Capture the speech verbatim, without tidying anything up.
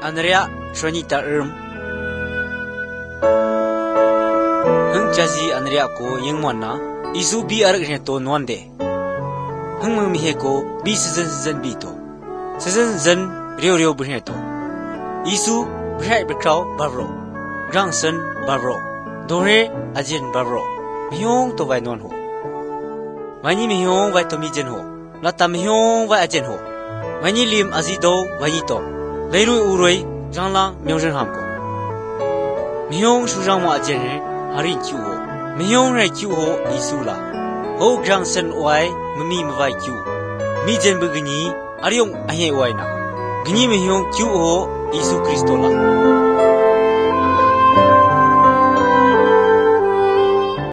Andrea Shonita Erm Hung Jazi Andrea ko yung mana Isu bi arak to nuande Hung mamihe ko bi season season bi to Season season rio rio bhe to Isu bhai bkrao bavro Grangson bavro Dore ajin bavro Myong to vai non ho Mani myong vai to mi jen ho Lata myong vai ajen ho Mani lim azido vai to Leirui urui Jangla myongzhen ham ko Myong shujang wa ajen he Harin kyu ho Myong rai kyu ho Isu la Ho grangson oai Mami mawai kyu Mi jen begini Aryong ahe oai na Gini myong kyu ho Isu Kristo la